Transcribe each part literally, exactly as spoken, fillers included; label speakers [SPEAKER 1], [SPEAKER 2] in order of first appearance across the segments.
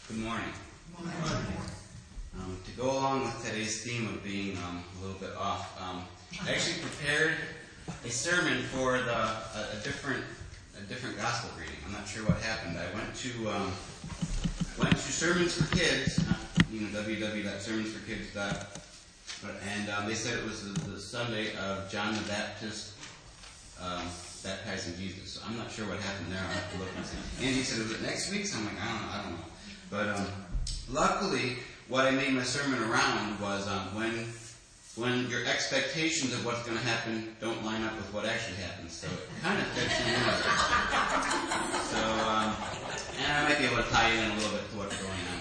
[SPEAKER 1] Good morning. Good morning. Um, to go along with today's theme of being um, a little bit off, um, I actually prepared a sermon for the a, a different a different gospel reading. I'm not sure what happened. I went to um, I went to Sermons for Kids, uh, you know, w w w dot sermons for kids dot com, and um, they said it was the, the Sunday of John the Baptist um, baptizing Jesus. So I'm not sure what happened there. I'll have to look and see. Andy said, "Was it next week?" So I'm like, I don't know. I don't know. But um, luckily, what I made my sermon around was um, when when your expectations of what's going to happen don't line up with what actually happens. So it kind of fits in with it. So, um, and I might be able to tie you in a little bit to what's going on.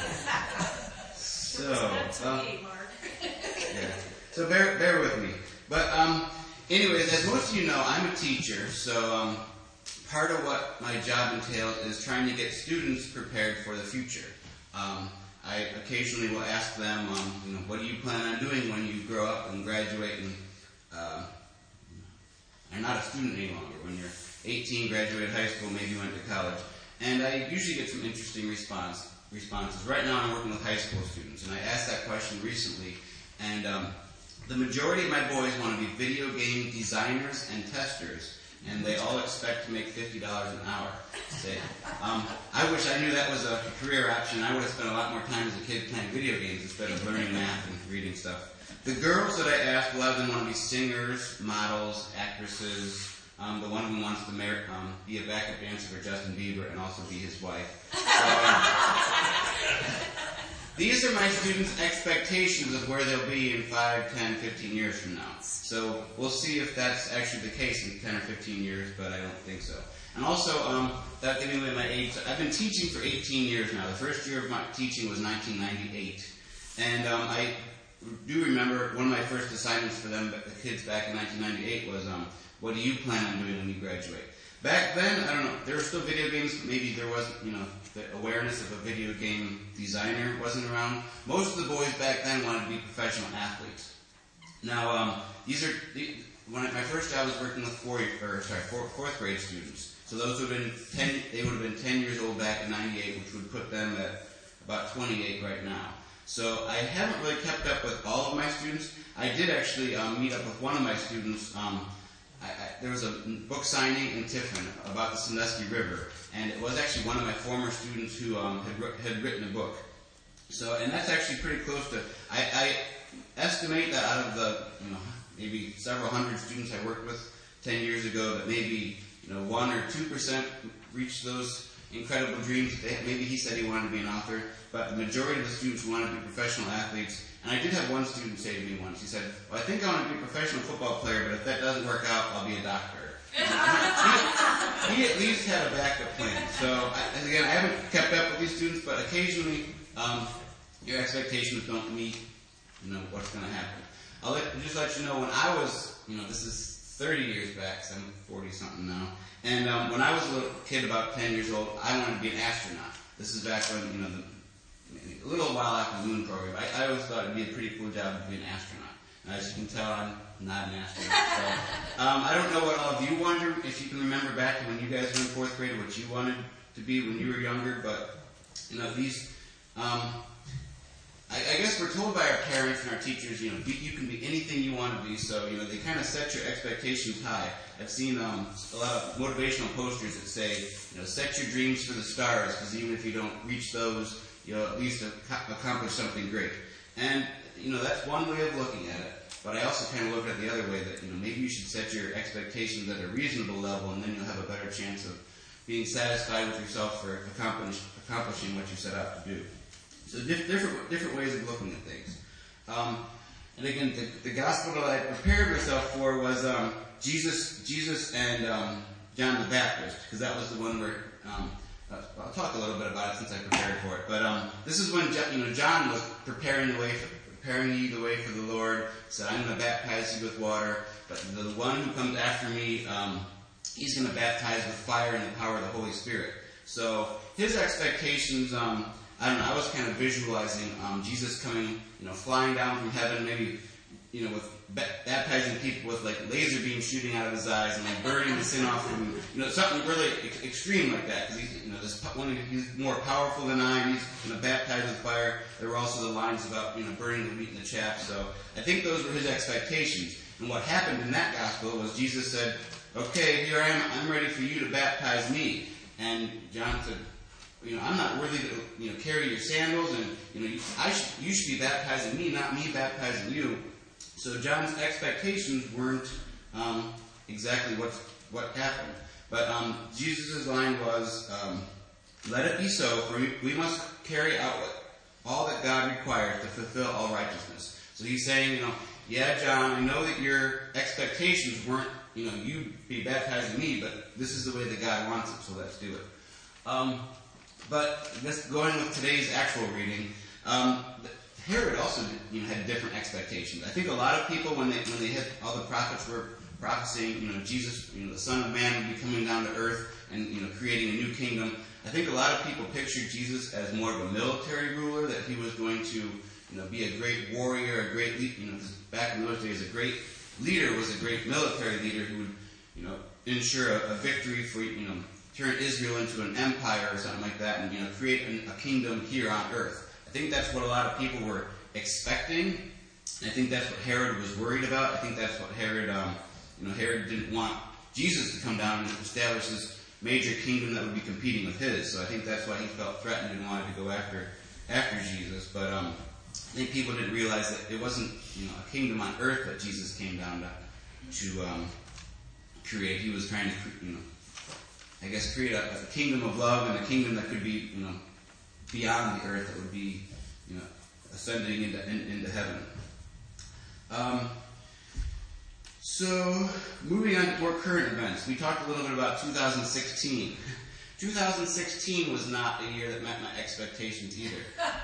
[SPEAKER 1] So, um, yeah. So bear bear with me. But um, anyways, as most of you know, I'm a teacher. So um, part of what my job entails is trying to get students prepared for the future. Um, I occasionally will ask them, um, you know, what do you plan on doing when you grow up and graduate and uh, are not a student any longer? When you're eighteen, graduated high school, maybe you went to college. And I usually get some interesting response responses. Right now I'm working with high school students, and I asked that question recently, and um, the majority of my boys want to be video game designers and testers, and they all expect to make fifty dollars an hour. Say, um, I wish I knew that was a career option. I would have spent a lot more time as a kid playing video games instead of learning math and reading stuff. The girls that I asked, a lot of them want to be singers, models, actresses. Um, the one of them wants to marry, um, be a backup dancer for Justin Bieber and also be his wife. So, um, these are my students' expectations of where they'll be in five, ten, fifteen years from now. So we'll see if that's actually the case in ten or fifteen years, but I don't think so. And also, um, without giving away my age, I've been teaching for eighteen years now. The first year of my teaching was nineteen ninety-eight. And um, I do remember one of my first assignments for them, the kids back in nineteen ninety-eight, was, um, what do you plan on doing when you graduate? Back then, I don't know, there were still video games, but maybe there wasn't, you know, the awareness of a video game designer wasn't around. Most of the boys back then wanted to be professional athletes. Now, um, these are, when I, my first job was working with four, or sorry, four, fourth grade students. So those would have been ten, they would have been ten years old back in ninety-eight, which would put them at about twenty-eight right now. So I haven't really kept up with all of my students. I did actually um, meet up with one of my students. Um, I, I, there was a book signing in Tiffin about the Sandusky River, and it was actually one of my former students who um, had, had written a book. So, and that's actually pretty close to, I, I estimate that out of the, you know, maybe several hundred students I worked with ten years ago, that maybe, you know, one or two percent reached those incredible dreams. They, maybe he said he wanted to be an author, but the majority of the students wanted to be professional athletes. And I did have one student say to me once, he said, well, I think I want to be a professional football player, but if that doesn't work out, I'll be a doctor. he, he at least had a backup plan. So, I, again, I haven't kept up with these students, but occasionally um, your expectations don't meet, you know, what's going to happen. I'll let, just let you know, when I was, you know, this is thirty years back, so I'm forty-something now, and um, when I was a little kid, about ten years old, I wanted to be an astronaut. This is back when, you know, the, a little while after the moon program. I, I always thought it'd be a pretty cool job to be an astronaut. And as you can tell, I'm not an astronaut. So, um, I don't know what all of you wonder, if you can remember back to when you guys were in fourth grade, what you wanted to be when you were younger, but, you know, these, um, I, I guess we're told by our parents and our teachers, you know, be, you can be anything you want to be, so, you know, they kind of set your expectations high. I've seen um, a lot of motivational posters that say, you know, set your dreams for the stars, because even if you don't reach those, you'll at least accomplish something great. And, you know, that's one way of looking at it. But I also kind of look at it the other way, that, you know, maybe you should set your expectations at a reasonable level, and then you'll have a better chance of being satisfied with yourself for accomplish, accomplishing what you set out to do. So diff- different different ways of looking at things. Um, and again, the, the gospel that I prepared myself for was um, Jesus, Jesus and um, John the Baptist, because that was the one where um, I'll talk a little bit about it since I prepared for it. But um, this is when, you know, John was preparing the way, for, preparing you the way for the Lord. Said, "I'm going to baptize you with water, but the one who comes after me, um, he's going to baptize with fire and the power of the Holy Spirit." So his expectations, um, I don't know. I was kind of visualizing um, Jesus coming, you know, flying down from heaven, maybe, you know, with baptizing people with like laser beams shooting out of his eyes and like burning the sin off him, you know, something really ex- extreme like that. Because he's, you know, this one he's more powerful than I. He's going to baptize with fire. There were also the lines about, you know, burning the wheat and the chaff. So I think those were his expectations. And what happened in that gospel was Jesus said, "Okay, here I am. I'm ready for you to baptize me." And John said, "You know, I'm not worthy to, you know, carry your sandals, and you know, I should, you should be baptizing me, not me baptizing you." So John's expectations weren't um, exactly what what happened. But um, Jesus' line was, um, "Let it be so, for we, we must carry out all that God requires to fulfill all righteousness." So he's saying, you know, yeah, John, I know that your expectations weren't, you know, you be baptizing me, but this is the way that God wants it, so let's do it. Um, but this, going with today's actual reading, um, Herod also, you know, had different expectations. I think a lot of people, when they when they had all the prophets were prophesying, you know, Jesus, you know, the Son of Man would be coming down to earth and, you know, creating a new kingdom. I think a lot of people pictured Jesus as more of a military ruler, that he was going to, you know, be a great warrior, a great, you know, 'cause back in those days, a great leader was a great military leader who would, you know, ensure a, a victory for, you know, turn Israel into an empire or something like that, and, you know, create an, a kingdom here on earth. I think that's what a lot of people were expecting. I think that's what Herod was worried about. I think that's what Herod, um, you know, Herod didn't want Jesus to come down and establish this major kingdom that would be competing with his. So I think that's why he felt threatened and wanted to go after after Jesus. But um, I think people didn't realize that it wasn't, you know, a kingdom on earth that Jesus came down to to um, create. He was trying to, you know, I guess, create a, a kingdom of love, and a kingdom that could be, you know, beyond the earth, that would be, you know, ascending into in, into heaven. Um, so, moving on to more current events, we talked a little bit about two thousand sixteen. two thousand sixteen was not a year that met my expectations either.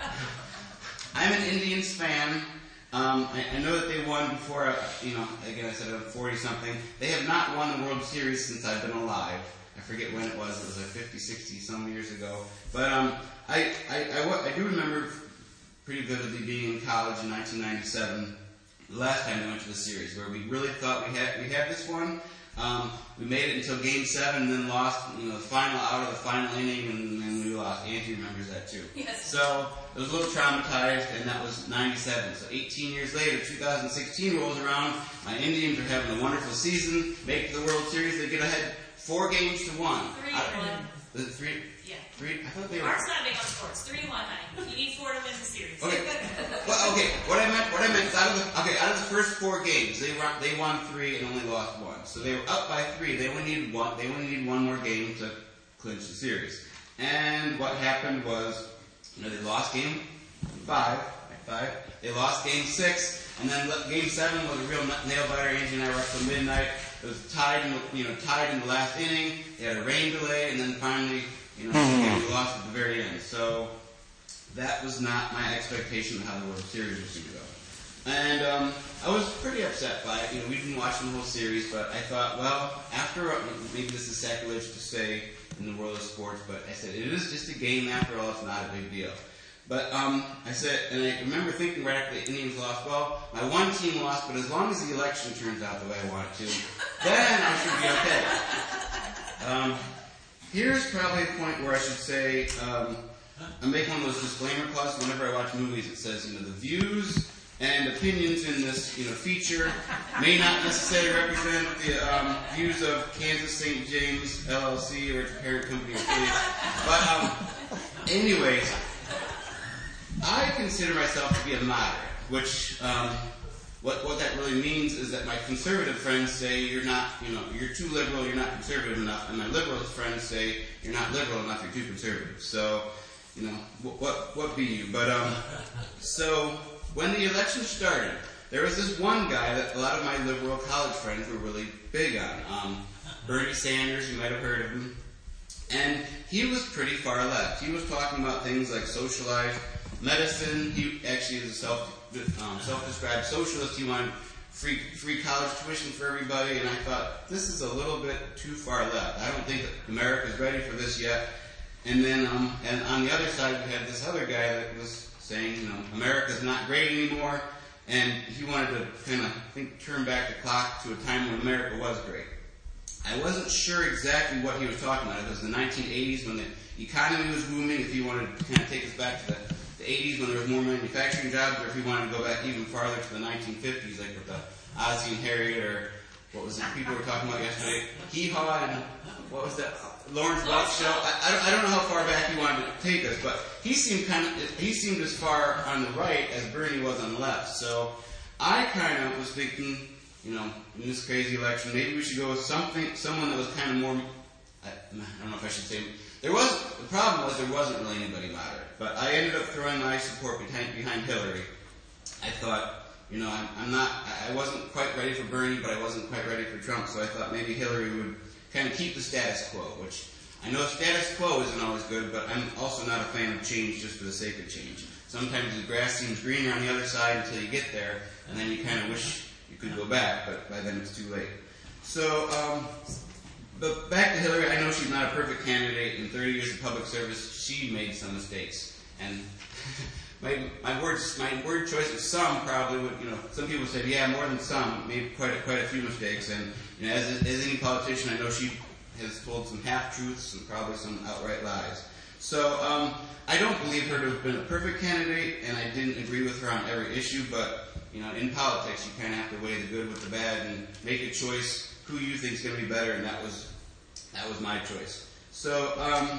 [SPEAKER 1] I'm an Indians fan. Um, I, I know that they won before, I, you know, again I said I'm forty-something. They have not won the World Series since I've been alive. I forget when it was. It was like fifty, sixty some years ago. But um, I, I, I, I do remember pretty vividly being in college in nineteen ninety-seven, the last time we went to the series, where we really thought we had we had this one. Um, we made it until Game Seven, and then lost, you know, the final out of the final inning, and then we lost. Angie remembers that too.
[SPEAKER 2] Yes.
[SPEAKER 1] So I was a little traumatized, and that was ninety-seven. So eighteen years later, two thousand sixteen rolls around. My Indians are having a wonderful season. Make it to the World Series. They get ahead four games to one.
[SPEAKER 2] Three
[SPEAKER 1] I,
[SPEAKER 2] one.
[SPEAKER 1] Was it three?
[SPEAKER 2] Yeah.
[SPEAKER 1] Three? I thought they were.
[SPEAKER 2] Mark's not big on sports. Three one, honey. You need four to win the series.
[SPEAKER 1] Okay. Well, okay. What I meant, what I meant is out of the okay, out of the first four games, they won, they won three and only lost one. So they were up by three. They only needed one. They only needed one more game to clinch the series. And what happened was, you know, they lost game five. Five. They lost game six, and then game seven was a real nail biter. Angie and I were up till midnight. It was tied, in the, you know, tied in the last inning. They had a rain delay, and then finally, you know, we lost at the very end. So that was not my expectation of how the World Series was going to go. And um, I was pretty upset by it. You know, we didn't watch the whole series, but I thought, well, after all, maybe this is sacrilege to say in the world of sports, but I said, it is just a game after all. It's not a big deal. But um, I said, and I remember thinking right after the Indians lost, well, my one team lost, but as long as the election turns out the way I want it to, then I should be okay. Um, here's probably the point where I should say, um, I make one of those disclaimer clauses whenever I watch movies. It says, you know, the views and opinions in this, you know, feature may not necessarily represent the um, views of Kansas Saint James L L C or its parent company affiliates. But um, anyways, I consider myself to be a moderate, which um, what what that really means is that my conservative friends say you're not, you know, you're too liberal, you're not conservative enough, and my liberal friends say you're not liberal enough, you're too conservative. So, you know, what what, what be you? But um, so when the election started, there was this one guy that a lot of my liberal college friends were really big on, um, Bernie Sanders. You might have heard of him, and he was pretty far left. He was talking about things like socialized medicine. He actually is a self um, self-described socialist. He wanted free free college tuition for everybody, and I thought, this is a little bit too far left. I don't think that America's ready for this yet. And then, um, and on the other side, we had this other guy that was saying, you know, America's not great anymore. and he wanted to kind of, I think, turn back the clock to a time when America was great. I wasn't sure exactly what he was talking about. If it was the nineteen eighties when the economy was booming, if he wanted to kind of take us back to the, the eighties when there was more manufacturing jobs, or if he wanted to go back even farther to the nineteen fifties, like with the Ozzie and Harriet, or what was it people were talking about yesterday? Hee-Haw and what was that? Lawrence Welk show. I, I, don't, I don't know how far back he wanted to take us, but he seemed kind of he seemed as far on the right as Bernie was on the left. So I kind of was thinking, you know, in this crazy election, maybe we should go with something, someone that was kind of more. I, I don't know if I should say. There was the problem was there wasn't really anybody moderate, but I ended up throwing my support behind behind Hillary. I thought. You know, I'm, I'm not, I wasn't quite ready for Bernie, but I wasn't quite ready for Trump, so I thought maybe Hillary would kind of keep the status quo, which I know status quo isn't always good, but I'm also not a fan of change just for the sake of change. Sometimes the grass seems greener on the other side until you get there, and then you kind of wish you could go back, but by then it's too late. So, um, but back to Hillary, I know she's not a perfect candidate. In thirty years of public service, she made some mistakes, and My, my words, my word choice of some probably would, you know, some people said, yeah, more than some, made quite a, quite a few mistakes. And, you know, as, as any politician, I know she has told some half-truths and probably some outright lies. So, um, I don't believe her to have been a perfect candidate, and I didn't agree with her on every issue, but, you know, in politics, you kind of have to weigh the good with the bad and make a choice who you think is going to be better, and that was, that was my choice. So, um,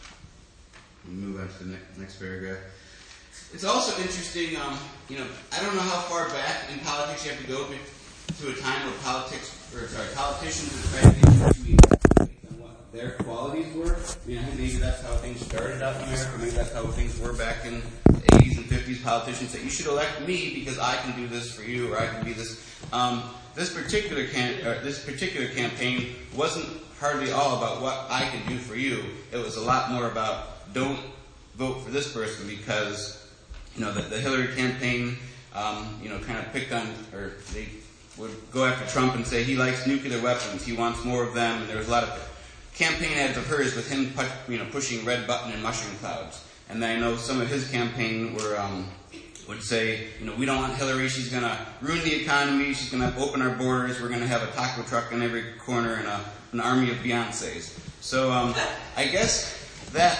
[SPEAKER 1] let me move on to the next, next paragraph. It's also interesting, um, you know, I don't know how far back in politics you have to go to a time where politics, or sorry, politicians are trying to get you to evaluate on what their qualities were. I mean, I think maybe that's how things started out in America. Maybe that's how things were back in the eighties and fifties. Politicians say, you should elect me because I can do this for you, or I can be this. Um, this particular can, or this particular campaign wasn't hardly all about what I can do for you. It was a lot more about don't vote for this person because. You know, the, the Hillary campaign, um, you know, kind of picked on, or they would go after Trump and say he likes nuclear weapons, he wants more of them, and there was a lot of campaign ads of hers with him, you know, pushing red button and mushroom clouds. And then I know some of his campaign were, um, would say, you know, we don't want Hillary, she's going to ruin the economy, she's going to open our borders, we're going to have a taco truck in every corner and a, an army of Beyoncés. So, um, I guess that...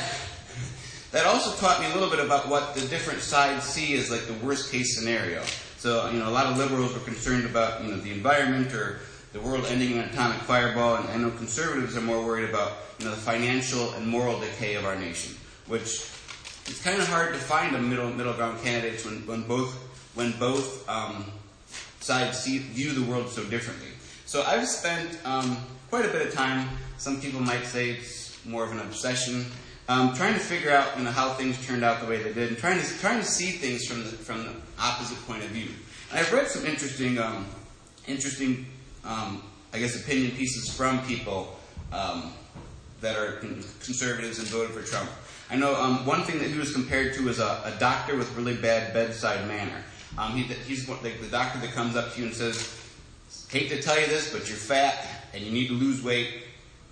[SPEAKER 1] That also taught me a little bit about what the different sides see as like the worst case scenario. So, you know, a lot of liberals were concerned about, you know, the environment or the world ending in an atomic fireball, and I know conservatives are more worried about, you know, the financial and moral decay of our nation, which it's kind of hard to find a middle middle ground candidates when, when both when both um, sides see view the world so differently. So I've spent um, quite a bit of time. Some people might say it's more of an obsession. Um, trying to figure out, you know, how things turned out the way they did, and trying to trying to see things from the from the opposite point of view. And I've read some interesting, um, interesting, um, I guess, opinion pieces from people um, that are conservatives and voted for Trump. I know um, one thing that he was compared to is a, a doctor with really bad bedside manner. Um, he, he's like the doctor that comes up to you and says, "Hate to tell you this, but you're fat and you need to lose weight,"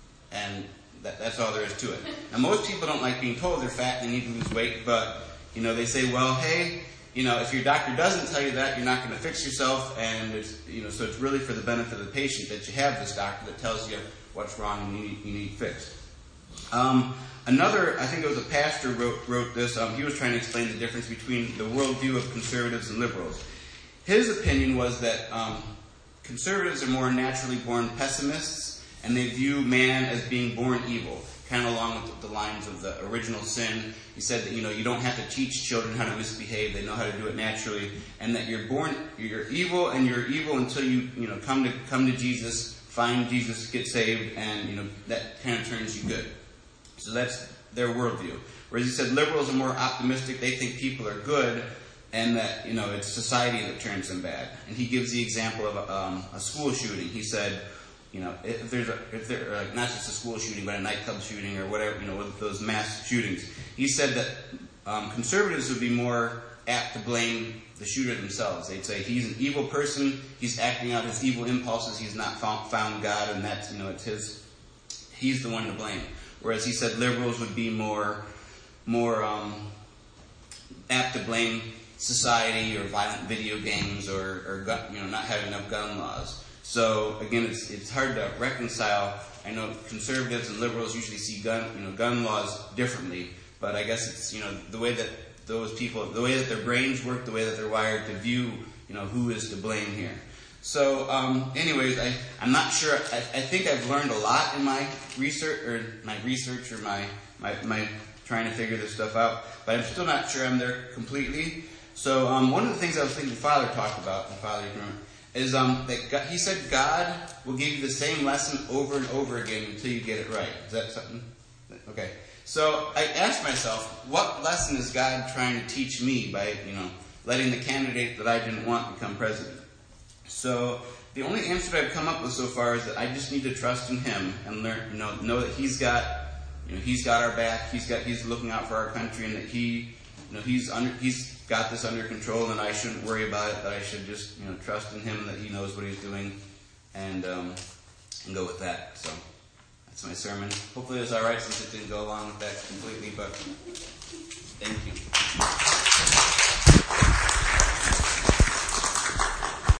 [SPEAKER 1] and That, that's all there is to it. Now, most people don't like being told they're fat and they need to lose weight, but, you know, they say, well, hey, you know, if your doctor doesn't tell you that, you're not going to fix yourself, and it's, you know, so it's really for the benefit of the patient that you have this doctor that tells you what's wrong and you need, you need fixed. Um, another, I think it was a pastor wrote, wrote this, um, he was trying to explain the difference between the worldview of conservatives and liberals. His opinion was that um, conservatives are more naturally born pessimists, and they view man as being born evil, kind of along with the lines of the original sin. He said that, you know, you don't have to teach children how to misbehave; they know how to do it naturally, and that you're born, you're evil, and you're evil until you, you know, come to come to Jesus, find Jesus, get saved, and you know that kind of turns you good. So that's their worldview. Whereas he said liberals are more optimistic; they think people are good, and that, you know, it's society that turns them bad. And he gives the example of a, um, a school shooting. He said, you know, if there's a, if there, like not just a school shooting, but a nightclub shooting or whatever, you know, with those mass shootings, he said that um, conservatives would be more apt to blame the shooter themselves. They'd say he's an evil person, he's acting out his evil impulses, he's not found, found God, and that's, you know, it's his, he's the one to blame. Whereas he said liberals would be more, more um, apt to blame society or violent video games or, or gun, you know, not having enough gun laws. So again, it's it's hard to reconcile. I know conservatives and liberals usually see gun you know gun laws differently, but I guess it's you know the way that those people, the way that their brains work, the way that they're wired to view you know who is to blame here. So, um, anyways, I I'm not sure. I, I think I've learned a lot in my research or my research or my my my trying to figure this stuff out, but I'm still not sure I'm there completely. So, um, one of the things I was thinking Father talked about, and Father, you remember, is um, that God, he said God will give you the same lesson over and over again until you get it right. Is that something? Okay. So I asked myself, what lesson is God trying to teach me by, you know, letting the candidate that I didn't want become president? So the only answer that I've come up with so far is that I just need to trust in Him and learn, you know, know that He's got, you know, He's got our back. He's got, He's looking out for our country, and that He, you know, He's under, He's got this under control, and I shouldn't worry about it. That I should just, you know, trust in Him, that He knows what He's doing, and um, and go with that. So that's my sermon. Hopefully it was all right since it didn't go along with that completely. But thank you.